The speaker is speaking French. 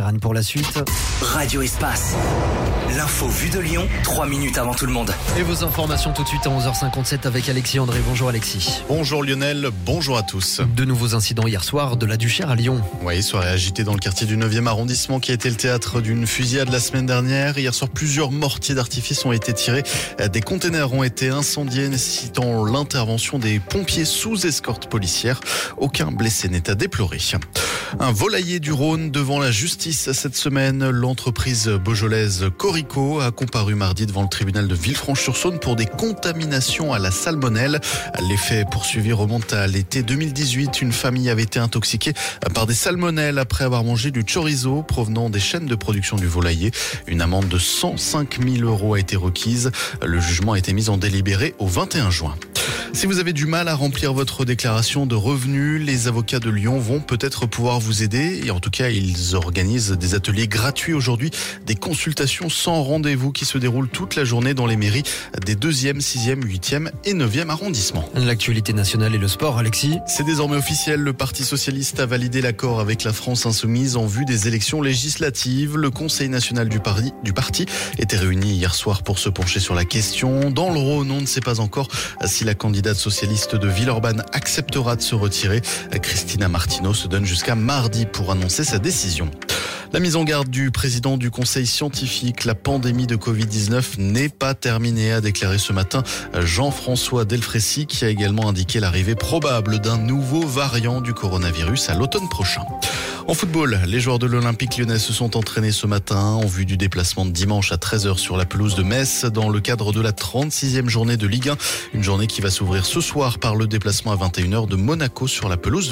Sheeran pour la suite. Radio Espace. L'info vue de Lyon, 3 minutes avant tout le monde. Et vos informations tout de suite à 11h57 avec Alexis André. Bonjour Alexis. Bonjour Lionel, bonjour à tous. De nouveaux incidents hier soir de la Duchère à Lyon. Oui, soirée agitée dans le quartier du 9e arrondissement qui a été le théâtre d'une fusillade la semaine dernière. Hier soir, plusieurs mortiers d'artifice ont été tirés. Des containers ont été incendiés nécessitant l'intervention des pompiers sous escorte policière. Aucun blessé n'est à déplorer. Un volailler du Rhône devant la justice cette semaine. L'entreprise beaujolaise Corico a comparu mardi devant le tribunal de Villefranche-sur-Saône pour des contaminations à la salmonelle. Les faits poursuivis remontent à l'été 2018. Une famille avait été intoxiquée par des salmonelles après avoir mangé du chorizo provenant des chaînes de production du volailler. Une amende de 105 000 € a été requise. Le jugement a été mis en délibéré au 21 juin. Si vous avez du mal à remplir votre déclaration de revenus, les avocats de Lyon vont peut-être pouvoir vous aider. Et en tout cas, ils organisent des ateliers gratuits aujourd'hui, des consultations sans rendez-vous qui se déroulent toute la journée dans les mairies des 2e, 6e, 8e et 9e arrondissements. L'actualité nationale et le sport, Alexis. C'est désormais officiel, le Parti socialiste a validé l'accord avec la France insoumise en vue des élections législatives. Le Conseil national du parti était réuni hier soir pour se pencher sur la question. Dans le Rhône, on ne sait pas encore si la candidate socialiste de Villeurbanne acceptera de se retirer. Christina Martineau se donne jusqu'à mardi pour annoncer sa décision. La mise en garde du président du conseil scientifique, la pandémie de Covid-19 n'est pas terminée, a déclaré ce matin Jean-François Delfrécy, qui a également indiqué l'arrivée probable d'un nouveau variant du coronavirus à l'automne prochain. En football, les joueurs de l'Olympique lyonnais se sont entraînés ce matin en vue du déplacement de dimanche à 13h sur la pelouse de Metz dans le cadre de la 36e journée de Ligue 1. Une journée qui va s'ouvrir ce soir par le déplacement à 21h de Monaco sur la pelouse